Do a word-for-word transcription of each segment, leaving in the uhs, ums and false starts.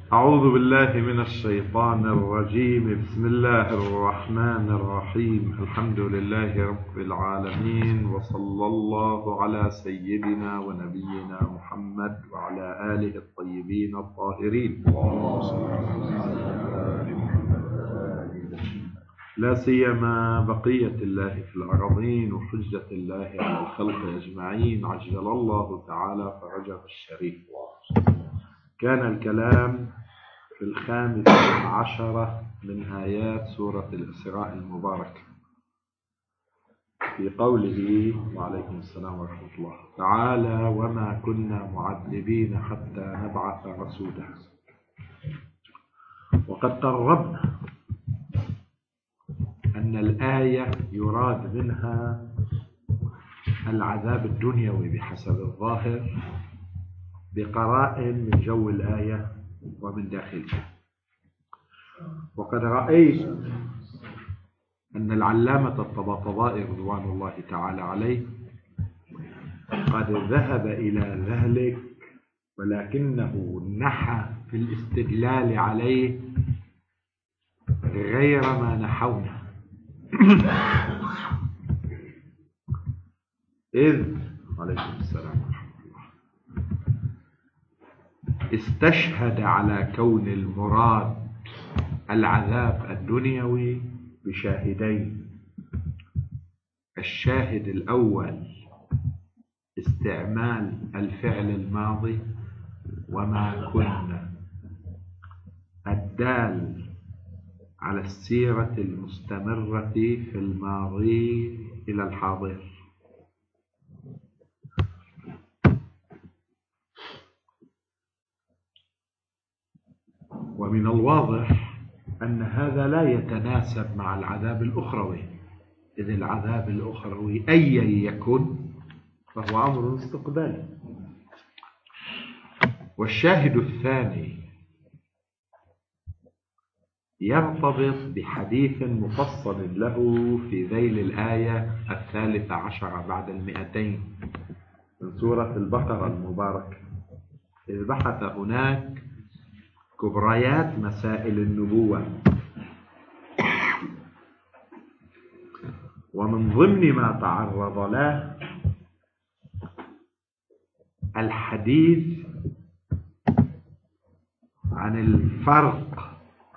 أعوذ بالله من الشيطان الرجيم. بسم الله الرحمن الرحيم. الحمد لله رب العالمين، وصلى الله على سيدنا ونبينا محمد وعلى آله الطيبين الطاهرين، لا سيما بقية الله في الأرضين وحجة الله على الخلق أجمعين، عجل الله تعالى فرجه الشريف. كان الكلام في الخامسة عشرة من آيات سورة الإسراء المباركة في قوله وعليكم السلام ورحمة الله تعالى: وما كنا معذبين حتى نبعث رسولا. وقد قربنا أن الآية يراد منها العذاب الدنيوي بحسب الظاهر بقرائن من جو الآية ومن داخلها. وقد رأيت أن العلامة الطباطبائي رضوان الله تعالى عليه قد ذهب إلى ذلك، ولكنه نحى في الاستدلال عليه غير ما نحونا. إذ عليكم السلام استشهد على كون المراد العذاب الدنيوي بشاهدين. الشاهد الأول استعمال الفعل الماضي وما كنا، الدال على السيرة المستمرة في الماضي إلى الحاضر. ومن الواضح أن هذا لا يتناسب مع العذاب الأخروي، إذ العذاب الأخروي أيا يكن فهو أمر استقبالي. والشاهد الثاني يرتبط بحديث مفصل له في ذيل الآية الثالثة عشرة بعد المئتين من سورة البقرة المباركة، إذ بحث هناك كبريات مسائل النبوة. ومن ضمن ما تعرض له الحديث عن الفرق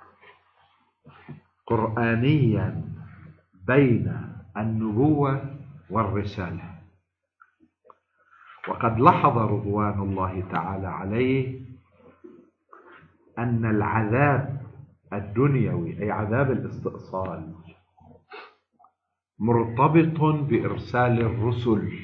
قرآنيا بين النبوة والرسالة. وقد لاحظ رضوان الله تعالى عليه أن العذاب الدنيوي أي عذاب الاستئصال مرتبط بإرسال الرسل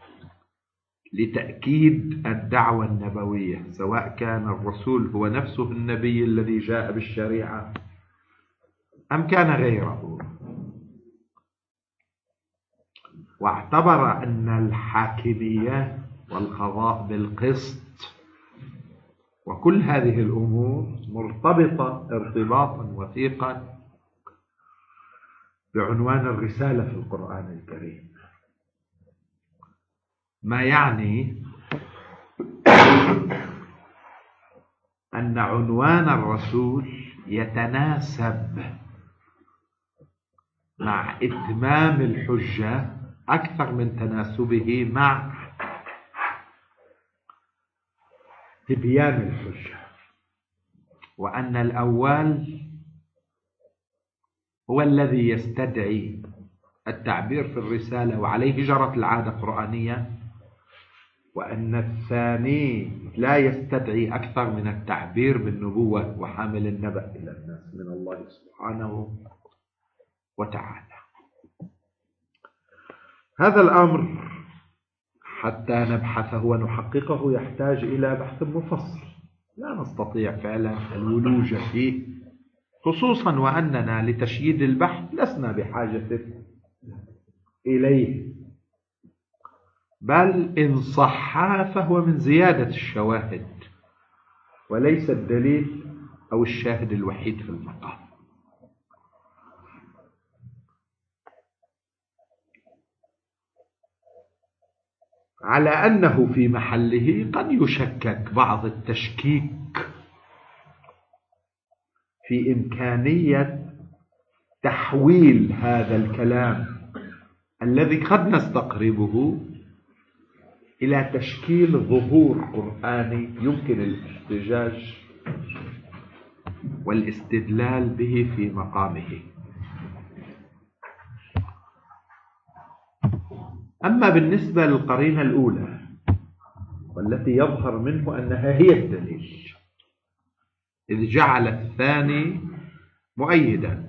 لتأكيد الدعوة النبوية، سواء كان الرسول هو نفسه النبي الذي جاء بالشريعة أم كان غيره. واعتبر أن الحاكمية والقضاء بالقسط وكل هذه الأمور مرتبطة ارتباطا وثيقا بعنوان الرسالة في القرآن الكريم، ما يعني أن عنوان الرسول يتناسب مع إتمام الحجة أكثر من تناسبه مع تبيان الحجة، وأن الأول هو الذي يستدعي التعبير في الرسالة وعليه جرت العادة القرآنية، وأن الثاني لا يستدعي أكثر من التعبير بالنبوة وحامل النبأ إلى الناس من الله سبحانه وتعالى. هذا الأمر حتى نبحثه ونحققه يحتاج إلى بحث مفصل، لا نستطيع فعلا الولوج فيه، خصوصا وأننا لتشييد البحث لسنا بحاجة إليه، بل إن صح فهو من زيادة الشواهد وليس الدليل أو الشاهد الوحيد في المقام. على أنه في محله قد يشكك بعض التشكيك في إمكانية تحويل هذا الكلام الذي قد نستقربه إلى تشكيل ظهور قرآني يمكن الاحتجاج والاستدلال به في مقامه. أما بالنسبة للقرينة الأولى والتي يظهر منه أنها هي الدليل، إذ جعل الثاني مؤيدا،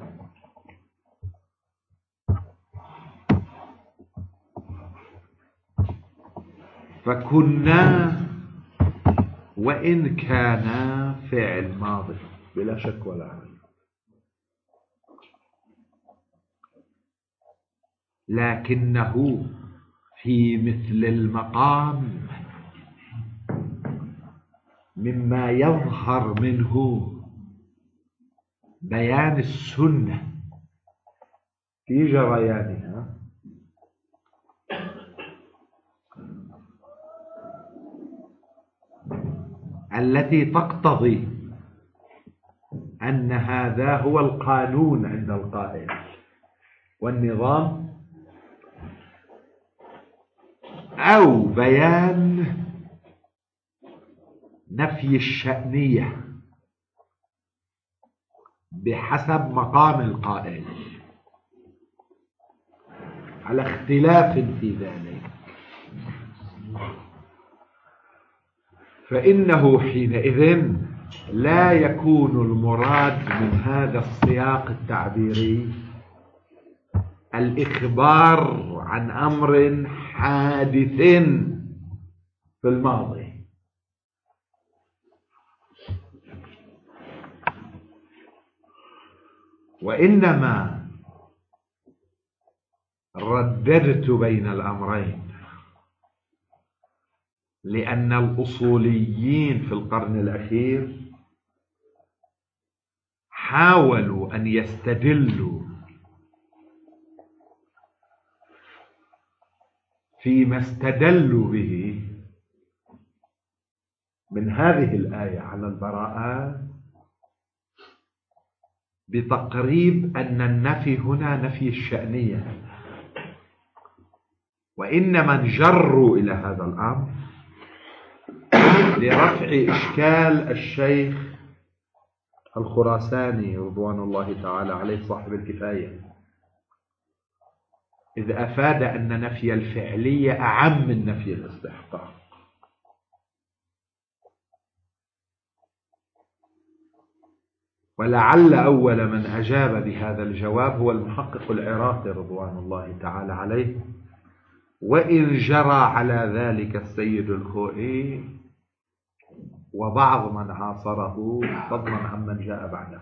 فكنا وإن كان فعل ماضي بلا شك ولا ريب، لكنه في مثل المقام مما يظهر منه بيان السنة في جريانها التي تقتضي أن هذا هو القانون عند القائل والنظام، أو بيان نفي الشأنية بحسب مقام القائل، على اختلاف في ذلك. فإنه حينئذ لا يكون المراد من هذا السياق التعبيري الإخبار عن أمر حادث في الماضي، وإنما رددت بين الأمرين لأن الأصوليين في القرن الأخير حاولوا أن يستدلوا فيما استدلوا به من هذه الآية على البراءة بتقريب أن النفي هنا نفي الشأنية، وإنما انجروا إلى هذا الأمر لرفع إشكال الشيخ الخراساني رضوان الله تعالى عليه صاحب الكفاية، إذ أفاد أن نفي الفعلية أعم من نفي الاستحقاق. ولعل أول من أجاب بهذا الجواب هو المحقق العراقي رضوان الله تعالى عليه، وإن جرى على ذلك السيد الخوئي وبعض من عاصره فضلا عمن جاء بعده.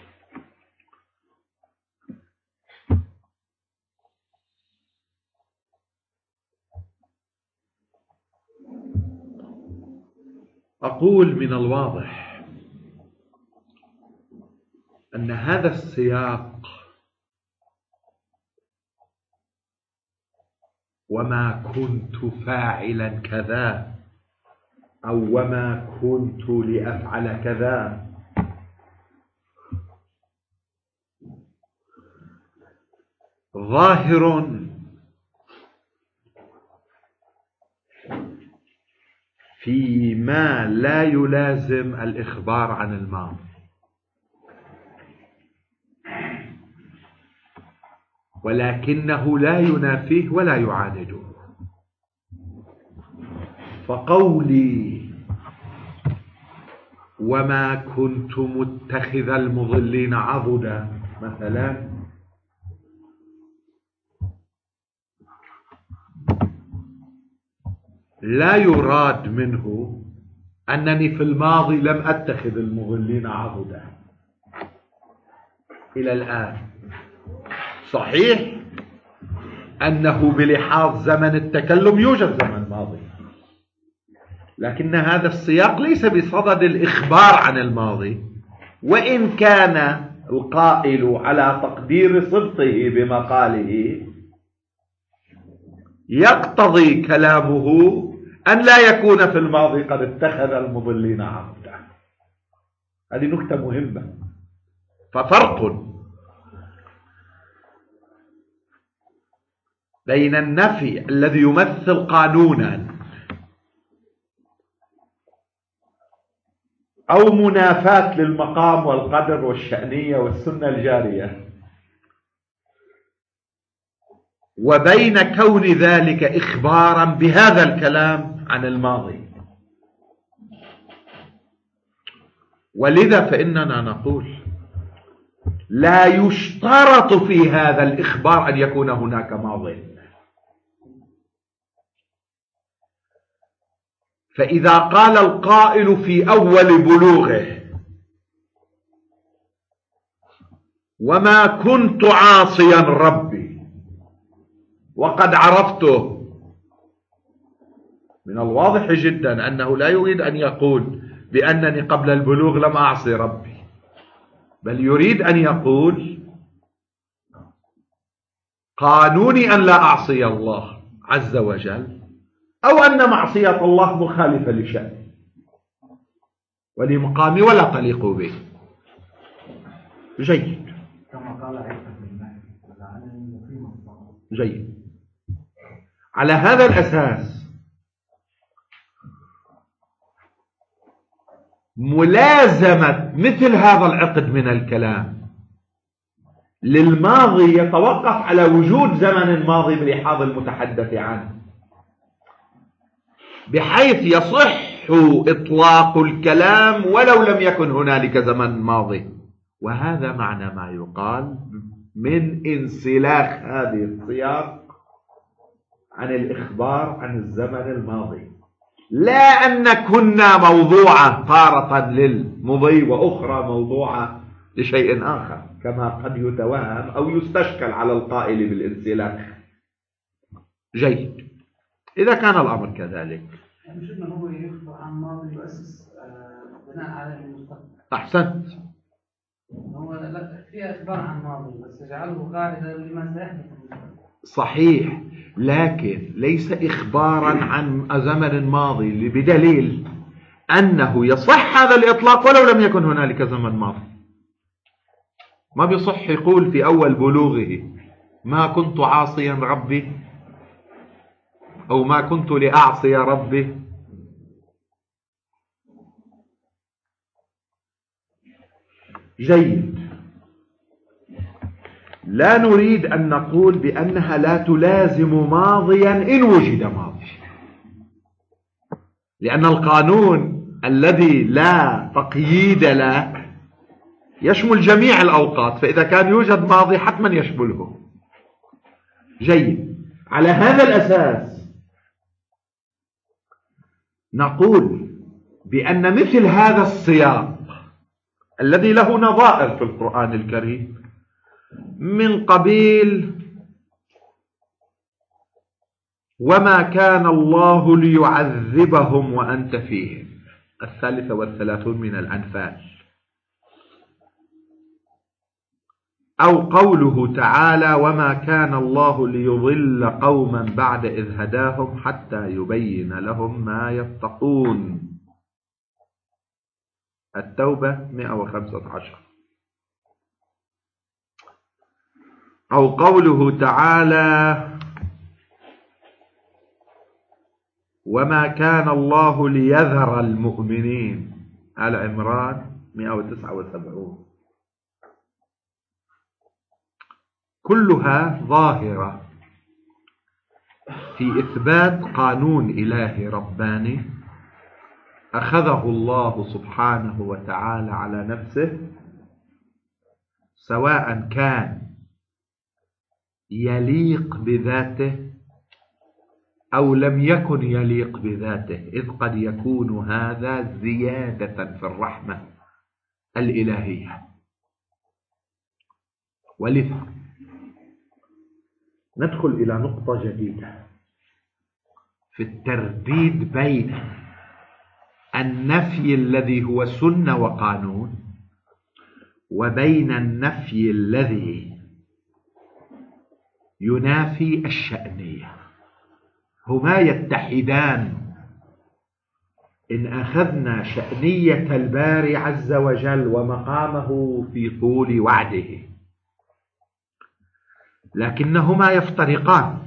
أقول من الواضح أن هذا السياق وما كنت فاعلا كذا أو وما كنت لأفعل كذا ظاهر فيما لا يلازم الإخبار عن الماضي، ولكنه لا ينافيه ولا يعانده. فقولي وما كنت متخذ المضلين عضدا مثلا لا يراد منه أنني في الماضي لم أتخذ المضلين عضدا إلى الآن. صحيح أنه بلحاظ زمن التكلم يوجد زمن ماضي، لكن هذا السياق ليس بصدد الإخبار عن الماضي، وإن كان القائل على تقدير صدقه بمقاله يقتضي كلامه أن لا يكون في الماضي قد اتخذ المضلين عضدا. هذه نكتة مهمة. ففرق بين النفي الذي يمثل قانونا أو منافاة للمقام والقدر والشأنية والسنة الجارية، وبين كون ذلك إخبارا بهذا الكلام عن الماضي. ولذا فإننا نقول لا يشترط في هذا الإخبار أن يكون هناك ماضي. فإذا قال القائل في أول بلوغه وما كنت عاصيا ربي وقد عرفته، من الواضح جدا أنه لا يريد أن يقول بأنني قبل البلوغ لم أعصي ربي، بل يريد أن يقول قانوني أن لا أعصي الله عز وجل، أو أن معصية الله مخالفة لشأني ولمقامي ولا تليق به. جيد، كما قال عيسى جيد. على هذا الأساس ملازمة مثل هذا العقد من الكلام للماضي يتوقف على وجود زمن ماضي بلحاظ المتحدث عنه، بحيث يصح إطلاق الكلام ولو لم يكن هنالك زمن ماضي. وهذا معنى ما يقال من انسلاخ هذه السياق عن الإخبار عن الزمن الماضي، لا أن كنا موضوعة تارة للمضي وأخرى موضوعة لشيء آخر كما قد يتوهم أو يستشكل على القائل بالانسلاخ. جيد، إذا كان الأمر كذلك مش إنه هو يخبر عن ماضي يؤسس بناء على المستقبل. أحسنت، هو لا في إخبار عن ماضي بس يجعله قاعدة لما سيحدث في المستقبل. صحيح، لكن ليس إخبارا عن زمن ماضي، بدليل أنه يصح هذا الإطلاق ولو لم يكن هنالك زمن ماضي. ما بيصح يقول في أول بلوغه ما كنت عاصيا ربي أو ما كنت لأعصي ربي. جيد، لا نريد أن نقول بأنها لا تلازم ماضيا إن وجد ماضي، لأن القانون الذي لا تقييد له يشمل جميع الأوقات، فإذا كان يوجد ماضي حتما يشمله. جيد، على هذا الأساس نقول بأن مثل هذا السياق الذي له نظائر في القرآن الكريم من قبيل وما كان الله ليعذبهم وأنت فيهم، الثالثة والثلاثون من الأنفال، أو قوله تعالى وما كان الله ليضل قوما بعد إذ هداهم حتى يبين لهم ما يتقون، التوبة مئة وخمسة عشر، أو قوله تعالى وما كان الله ليذر المؤمنين، آل عمران مئة وتسعة وسبعين. كلها ظاهرة في إثبات قانون إلهي رباني أخذه الله سبحانه وتعالى على نفسه، سواء كان يليق بذاته أو لم يكن يليق بذاته، إذ قد يكون هذا زيادة في الرحمة الإلهية. ولذا ندخل إلى نقطة جديدة في الترديد بين النفي الذي هو سنة وقانون وبين النفي الذي ينافي الشأنية. هما يتحدان إن أخذنا شأنية الباري عز وجل ومقامه في طول وعده، لكنهما يفترقان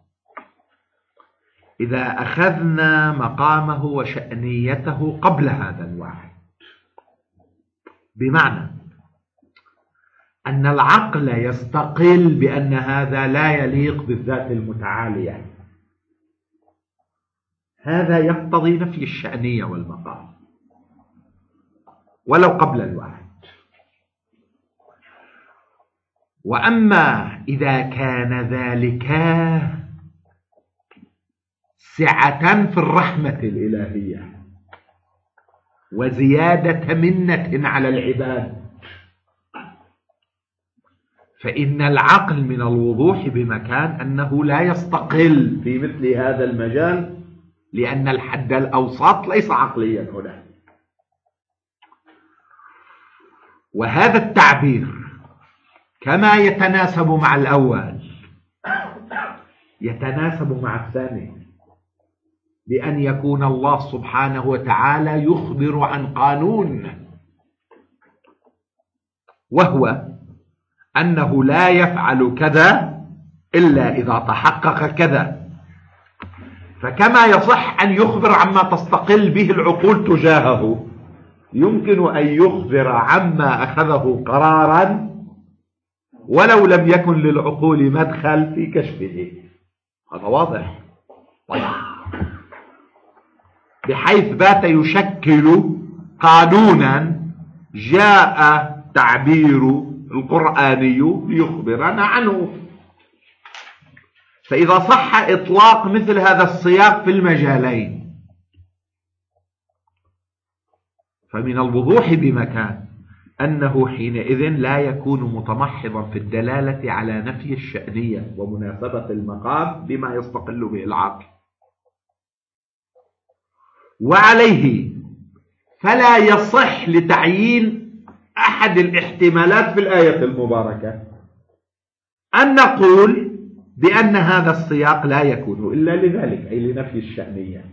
إذا أخذنا مقامه وشأنيته قبل هذا الوعد، بمعنى أن العقل يستقل بأن هذا لا يليق بالذات المتعالية، هذا يقتضي نفي الشأنية والمقام ولو قبل الوعد. وأما إذا كان ذلك سعة في الرحمة الإلهية وزيادة منة على العباد، فإن العقل من الوضوح بمكان أنه لا يستقل في مثل هذا المجال، لأن الحد الأوسط ليس عقليا هنا. وهذا التعبير كما يتناسب مع الأول يتناسب مع الثاني، بأن يكون الله سبحانه وتعالى يخبر عن قانون، وهو أنه لا يفعل كذا إلا إذا تحقق كذا. فكما يصح أن يخبر عما تستقل به العقول تجاهه، يمكن أن يخبر عما أخذه قرارا ولو لم يكن للعقول مدخل في كشفه. هذا واضح. طيب، بحيث بات يشكل قانونا جاء تعبير القرآني ليخبرنا عنه. فإذا صح إطلاق مثل هذا السياق في المجالين، فمن الوضوح بمكان أنه حينئذ لا يكون متمحضا في الدلالة على نفي الشأنية ومناسبة المقام بما يستقل به العقل. وعليه فلا يصح لتعيين أحد الاحتمالات في الآية المباركة أن نقول بأن هذا السياق لا يكون إلا لذلك، أي لنفي الشأنية.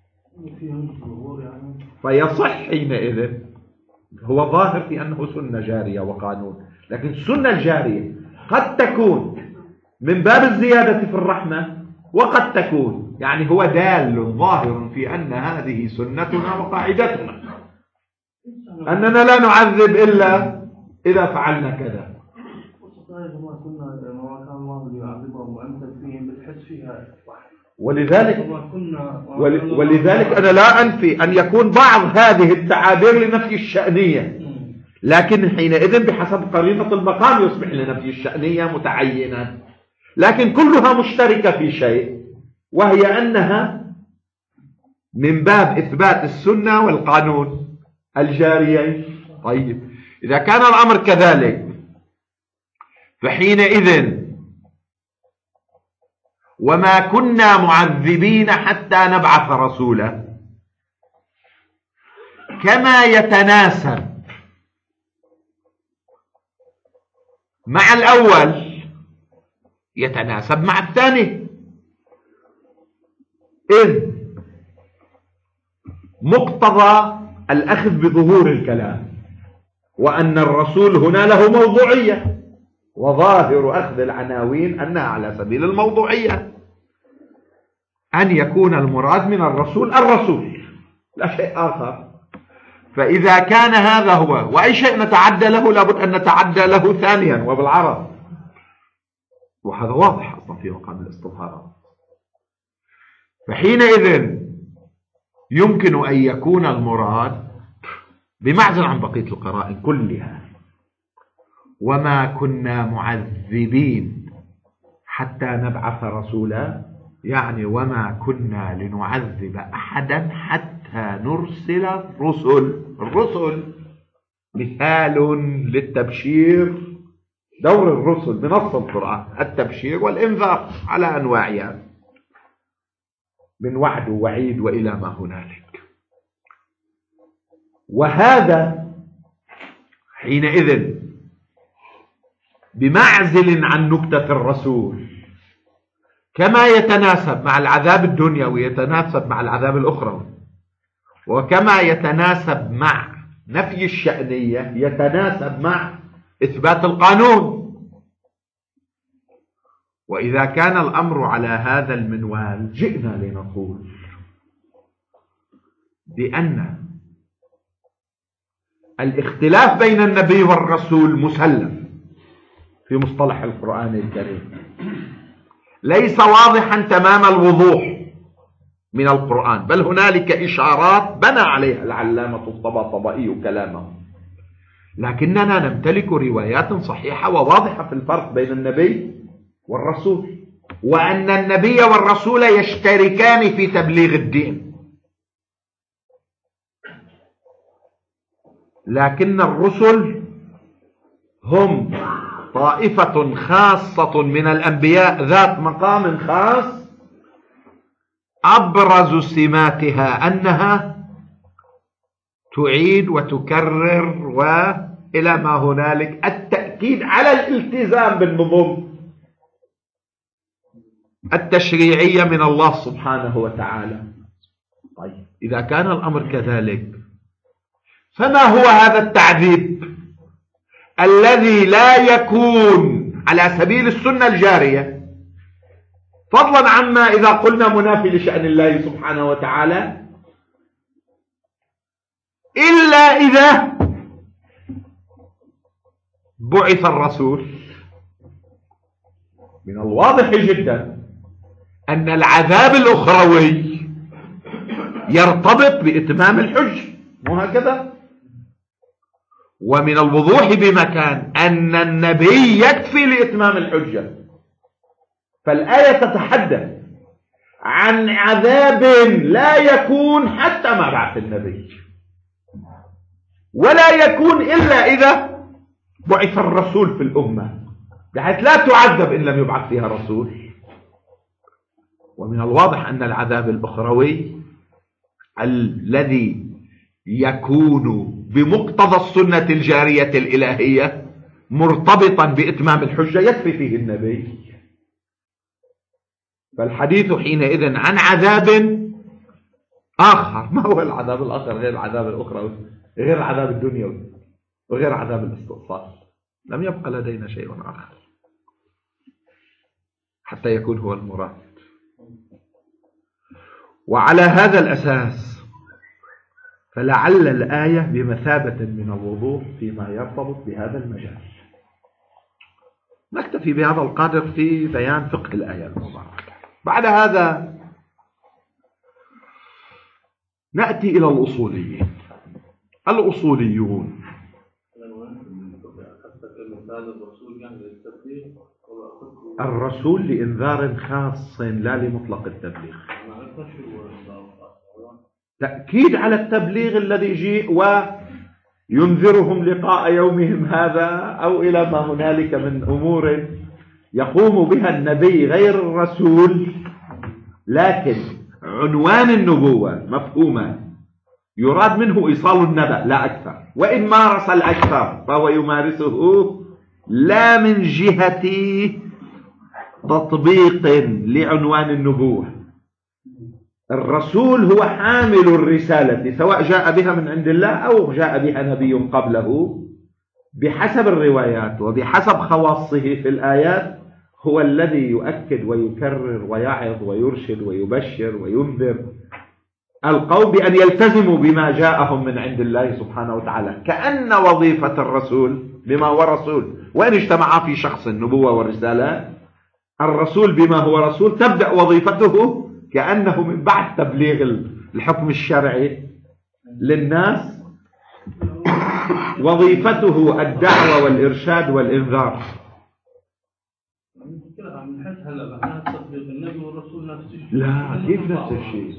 فيصح حينئذ، هو ظاهر في أنه سنة جارية وقانون، لكن السنة الجارية قد تكون من باب الزيادة في الرحمة، وقد تكون يعني هو دال ظاهر في أن هذه سنتنا وقاعدتنا، أننا لا نعذب إلا إذا فعلنا كذا. ولذلك ولذلك أنا لا أنفي أن يكون بعض هذه التعابير لنفي الشأنية، لكن حينئذ بحسب قرينة المقام يصبح لنفي الشأنية متعينا، لكن كلها مشتركة في شيء، وهي أنها من باب إثبات السنة والقانون الجاريين. طيب، إذا كان الأمر كذلك فحينئذ وما كنا معذبين حتى نبعث رسولا كما يتناسب مع الأول يتناسب مع الثاني، إذ مقتضى الأخذ بظهور الكلام وأن الرسول هنا له موضوعية، وظاهر أخذ العناوين أنها على سبيل الموضوعية، أن يكون المراد من الرسول الرسول لا شيء آخر. فإذا كان هذا هو، وأي شيء نتعدى له لابد أن نتعدى له ثانيا وبالعرض، وهذا واضح أصلا في مقام الاستظهارات. فحينئذ يمكن أن يكون المراد بمعزل عن بقية القرائن كلها وما كنا معذبين حتى نبعث رسولا، يعني وما كنا لنعذب أحدا حتى نرسل الرسل. الرسل مثال للتبشير، دور الرسل بنص القرآن التبشير والإنذار على أنواعها من وعد ووعيد وإلى ما هنالك. وهذا حينئذ بمعزل عن نكتة الرسول، كما يتناسب مع العذاب الدنيوي يتناسب مع العذاب الأخروي، وكما يتناسب مع نفي الشأنية يتناسب مع إثبات القانون. وإذا كان الأمر على هذا المنوال جئنا لنقول بأن الاختلاف بين النبي والرسول مسلم في مصطلح القرآن الكريم، ليس واضحا تمام الوضوح من القرآن، بل هنالك إشارات بنى عليها العلامة الطباطبائي كلامه، لكننا نمتلك روايات صحيحة وواضحة في الفرق بين النبي والرسول، وأن النبي والرسول يشتركان في تبليغ الدين، لكن الرسل هم طائفة خاصة من الأنبياء ذات مقام خاص، أبرز سماتها أنها تعيد وتكرر وإلى ما هنالك التأكيد على الالتزام بالنظم التشريعية من الله سبحانه وتعالى. طيب إذا كان الأمر كذلك فما هو هذا التعذيب الذي لا يكون على سبيل السنة الجارية، فضلا عما إذا قلنا منافي لشأن الله سبحانه وتعالى، إلا إذا بعث الرسول؟ من الواضح جدا أن العذاب الأخروي يرتبط بإتمام الحج، مو هكذا؟ ومن الوضوح بمكان أن النبي يكفي لإتمام الحجة، فالآية تتحدث عن عذاب لا يكون حتى ما بعث النبي، ولا يكون إلا إذا بعث الرسول في الأمة، بحيث لا تعذب إن لم يبعث فيها رسول. ومن الواضح أن العذاب الأخروي الذي يكون بمقتضى السنة الجارية الإلهية مرتبطا بإتمام الحجة يكفي فيه النبي. فالحديث حينئذ عن عذاب آخر. ما هو العذاب الآخر غير العذاب الأخروي، غير العذاب الدنيوي، وغير عذاب الاستئصال؟ لم يبقى لدينا شيء آخر حتى يكون هو المراد. وعلى هذا الأساس فلعل الآية بمثابة من الوضوح فيما يرتبط بهذا المجال. نكتفي بهذا القدر في بيان فقه الآية المباركة. بعد هذا نأتي إلى الأصوليين. الأصوليون الرسول لإنذار خاص لا لمطلق التبليغ، تأكيد على التبليغ الذي جيء وينذرهم لقاء يومهم هذا أو إلى ما هنالك من أمور يقوم بها النبي غير الرسول، لكن عنوان النبوة مفهوما يراد منه إيصال النبأ لا أكثر، وإن مارس الأكثر فهو يمارسه لا من جهة تطبيق لعنوان النبوة. الرسول هو حامل الرسالة سواء جاء بها من عند الله أو جاء بها نبي قبله، بحسب الروايات وبحسب خواصه في الآيات هو الذي يؤكد ويكرر ويعظ ويرشد ويبشر وينذر القوم بأن يلتزموا بما جاءهم من عند الله سبحانه وتعالى، كأن وظيفة الرسول بما هو رسول وإن اجتمعا في شخص النبوة والرسالة، الرسول بما هو رسول تبدأ وظيفته كأنه من بعد تبليغ الحكم الشرعي للناس وظيفته الدعوة والإرشاد والإنذار. لا كيف نفس الشيء؟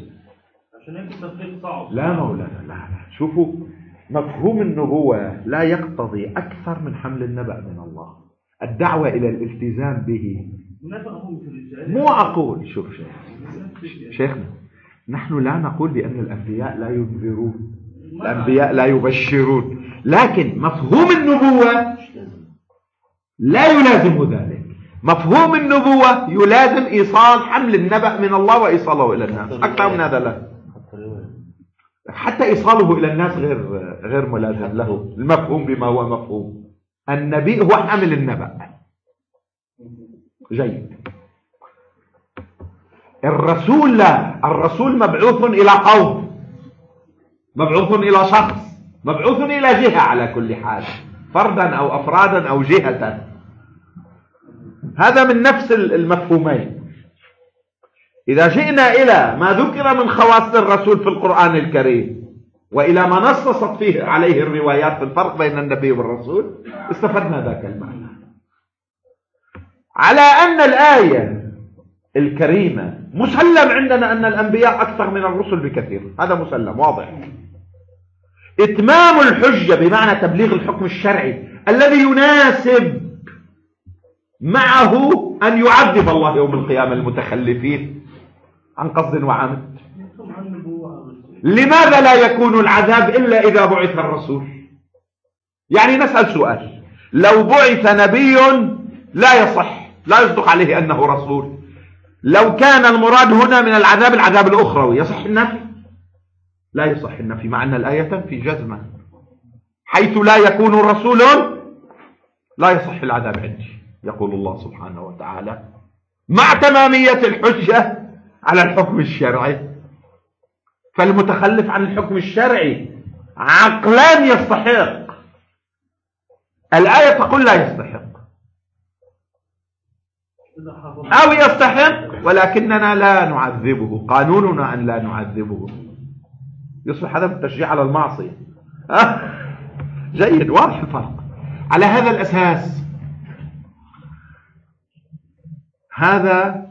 لا مولانا، لا لا شوفوا، مفهوم النبوة لا يقتضي أكثر من حمل النبأ من الله، الدعوة إلى الالتزام به. مو أقول شوف شيخ شيخنا، نحن لا نقول بأن الأنبياء لا ينذرون، الأنبياء لا يبشرون، لكن مفهوم النبوة لا يلازم ذلك. مفهوم النبوة يلازم إيصال حمل النبأ من الله وإيصاله إلى الناس، أكثر من هذا لا. حتى إيصاله إلى الناس غير غير ملازم له، المفهوم بما هو مفهوم. النبي هو حامل النبأ. جيد. الرسول لا، الرسول مبعوث إلى قوم، مبعوث إلى شخص، مبعوث إلى جهة على كل حال، فردا أو أفرادا أو جهة. هذا من نفس المفهومين. إذا جئنا إلى ما ذكر من خواص الرسول في القرآن الكريم وإلى ما نصصت فيه عليه الروايات في الفرق بين النبي والرسول، استفدنا ذاك المعنى. على أن الآية الكريمة مسلم عندنا أن الأنبياء أكثر من الرسل بكثير، هذا مسلم واضح. إتمام الحجة بمعنى تبليغ الحكم الشرعي الذي يناسب معه أن يعذب الله يوم القيامة المتخلفين عن قصد وعمد. لماذا لا يكون العذاب إلا إذا بعث الرسول؟ يعني نسأل سؤال: لو بعث نبي لا يصح، لا يصدق عليه أنه رسول، لو كان المراد هنا من العذاب العذاب الأخروي، يصح النفي؟ لا يصح النفي، مع أن الآية تنفي جزما. حيث لا يكون رسول لا يصح العذاب عندي، يقول الله سبحانه وتعالى، مع تمامية الحجة على الحكم الشرعي. فالمتخلف عن الحكم الشرعي عقلان يستحق، الآية تقول لا يستحق، أو يستحق ولكننا لا نعذبه، قانوننا أن لا نعذبه، يصبح هذا التشجيع على المعصية. جيد، واضح الفرق. على هذا الأساس هذا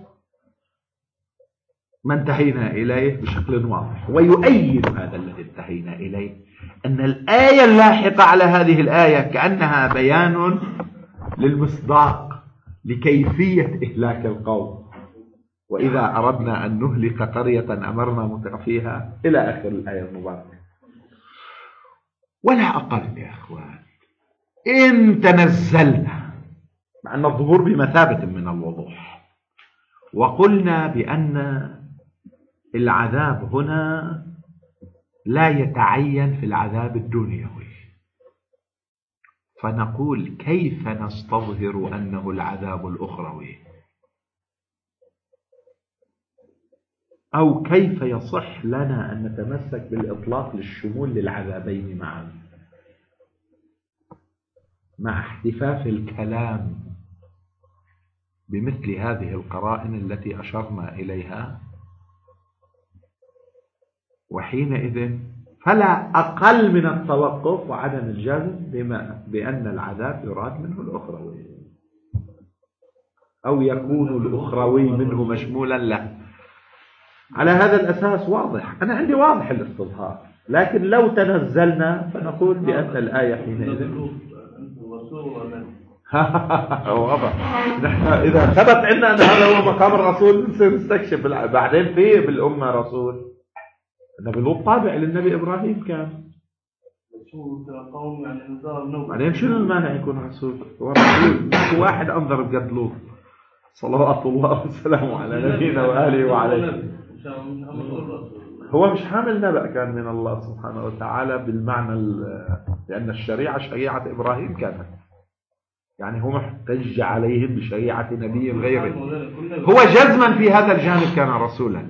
ما انتهينا إليه بشكل واضح، ويؤيد هذا الذي انتهينا إليه أن الآية اللاحقة على هذه الآية كأنها بيان للمصداق لكيفية إهلاك القوم. وإذا أردنا أن نهلك قرية أمرنا مترفيها إلى آخر الآية المباركة. ولا أقل يا أخوان، إن تنزلنا، مع أن الظهور بمثابة من الوضوح، وقلنا بأن العذاب هنا لا يتعين في العذاب الدنيوي، فنقول كيف نستظهر أنه العذاب الأخروي؟ أو كيف يصح لنا أن نتمسك بالإطلاق للشمول للعذابين معا، مع احتفاف الكلام بمثل هذه القرائن التي أشرنا إليها؟ وحينئذ فلا أقل من التوقف وعدم الجزم بما بأن العذاب يراد منه الأخروي، أو يكون الأخروي منه مشمولا له. على هذا الأساس واضح، أنا عندي واضح الاستظهار، لكن لو تنزلنا فنقول بأن الآية حينئذ واضح. نحن إذا ثبت عندنا أن هذا هو مقام الرسول نصير نستكشف بعدين فيه بالأمة رسول. النبي لوط تابع للنبي إبراهيم كان، بعدين شنو المانع يكون رسول؟ هو رسول واحد أنظر بقد لوط، صلوات الله وسلامه على نبينا وآله وعليه. هو مش حامل نبأ كان من الله سبحانه وتعالى بالمعنى، لأن الشريعة شريعة إبراهيم كانت، يعني هو محتج عليهم بشريعة نبي غيره، هو جزما في هذا الجانب كان رسولا.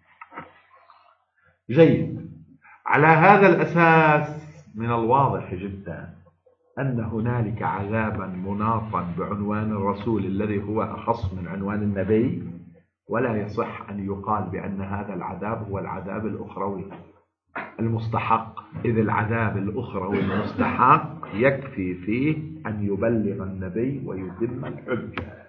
جيد. على هذا الأساس من الواضح جدا أن هنالك عذابا مناطا بعنوان الرسول الذي هو أخص من عنوان النبي، ولا يصح أن يقال بأن هذا العذاب هو العذاب الأخروي المستحق، إذ العذاب الأخروي المستحق يكفي فيه أن يبلغ النبي ويتم الحجة.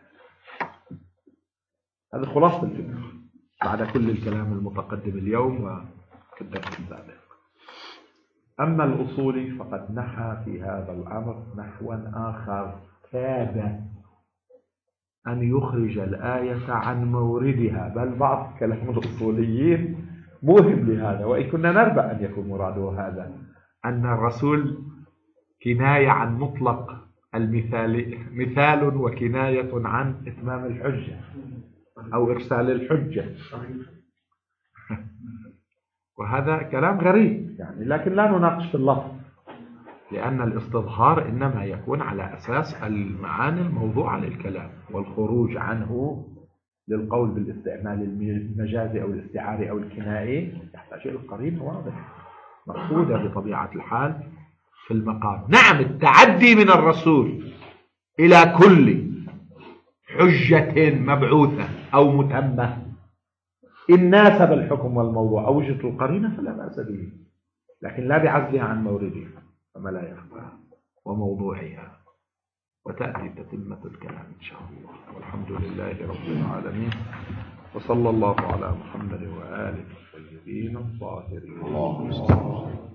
هذا خلاصة الفكرة بعد كل الكلام المتقدم اليوم وكالدرس السابق. أما الأصولي فقد نحى في هذا الأمر نحوا آخر، كاد أن يخرج الآية عن موردها، بل بعض كلام الأصوليين موهم لهذا، وإن كنا نربأ أن يكون مراده هذا، أن الرسول كناية عن مطلق المثال، مثال وكناية عن إتمام الحجة أو إرسال الحجة. وهذا كلام غريب يعني، لكن لا نناقش في اللفظ، لأن الاستظهار إنما يكون على أساس المعاني الموضوعة للكلام، والخروج عنه للقول بالاستعمال المجازي أو الاستعاري أو الكنائي يحتاج إلى قرينة واضحة مقصودة بطبيعة الحال في المقام. نعم، التعدي من الرسول إلى كل حجة مبعوثة أو متمة إن ناسب الحكم والموضوع أو وجدت القرينة فلا بأس به، لكن لا بعزلها عن موردها وما لا يخفى وموضوعها، وتأتي تتمة الكلام إن شاء الله. والحمد لله رب العالمين، وصلى الله على محمد وآله الطيبين الطاهرين.